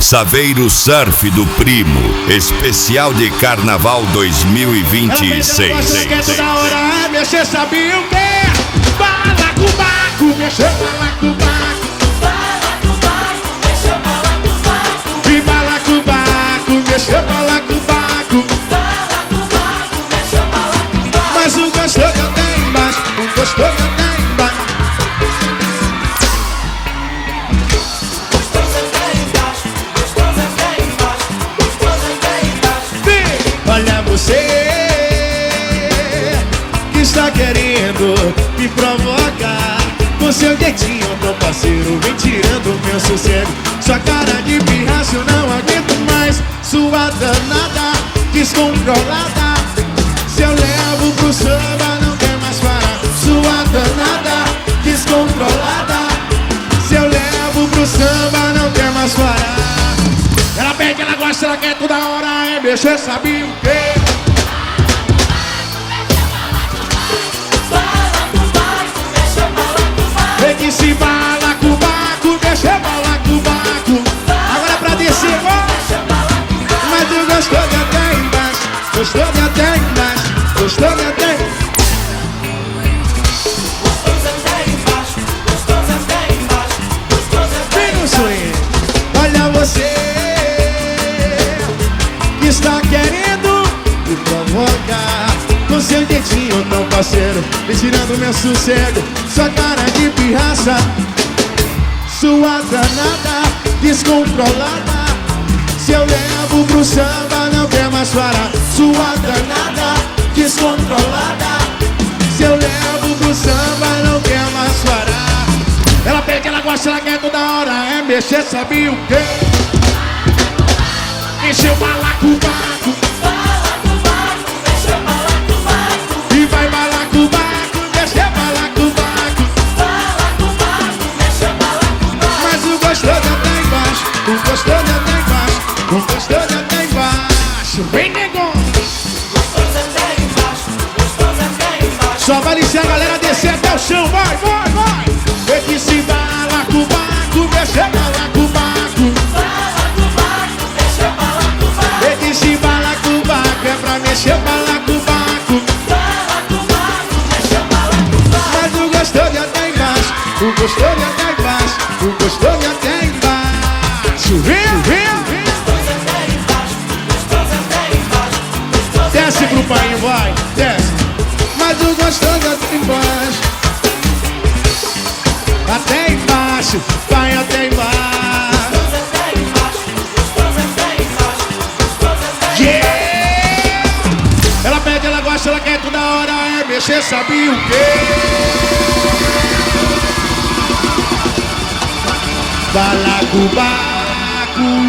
Saveiro Surf do Primo, especial de Carnaval 2026. Da hora, mexer, sabe o quê? Balacobaco, mexer, balacobaco. Balacobaco, mexer, balacobaco. E balacobaco, mexer, balacobaco. Balacobaco, mexer, balacobaco. Mas o gostoso tem embaixo, o gostoso tem embaixo. Olha você que está querendo me provocar com seu jeitinho tão parceiro, vem tirando meu sossego. Sua cara de pirraça eu não aguento mais. Sua danada, descontrolada. Se eu levo pro samba não quer mais parar. Sua danada, descontrolada. Se eu levo pro samba não quer mais parar. Ela pede, ela gosta, ela quer toda hora, é mexer, sabe o quê? Balacobaco, mexer, balacobaco. Vem que se balacobaco, mexer, balacobaco. Agora é pra descer, ó. Mas tu gostou de até embaixo, gostou de até embaixo, gostou de até embaixo. Gostoso até embaixo, gostoso até embaixo, gostoso até Vem no swing. Olha você que está querendo me provocar com seu jeitinho tão parceiro, me tirando meu sossego. Sua cara de pirraça, sua danada, descontrolada. Se eu levo pro samba não quer mais parar. Sua danada, descontrolada. Se eu levo pro samba não quer mais parar. Ela pega, ela gosta, ela quer toda hora, é mexer, sabe o quê? Encheu o balacobaco. Balacobaco, mexer, balacobaco. E vai balacobaco, mexer balacobaco. Balacobaco, mexer, balacobaco. Mas o gostoso até embaixo, o gostoso até embaixo, o gostoso até embaixo. Vem, negão. Gostoso até embaixo, gostoso até embaixo. Só vale se a galera descer até o chão, vai, vai, vai. Vem que se balacobaco, mexer balacobaco. Balacobaco, mexer, balacobaco. Vem que se balacobaco, é pra mexer balacobaco. Balacobaco, mexer, balacobaco. Mas o gostoso até embaixo, o gostoso até embaixo, o gostoso até embaixo. Vem, vem, vem. Gostoso até embaixo, gostoso até embaixo, gostoso Desce até pro embaixo. pai, vai, desce. Mas o gostoso até embaixo. Até embaixo, vai até embaixo. Gostoso até embaixo, gostoso até embaixo, gostoso até Yeah! Ela pede, ela gosta, ela quer toda hora, é mexer, sabe o quê? Balacobaco.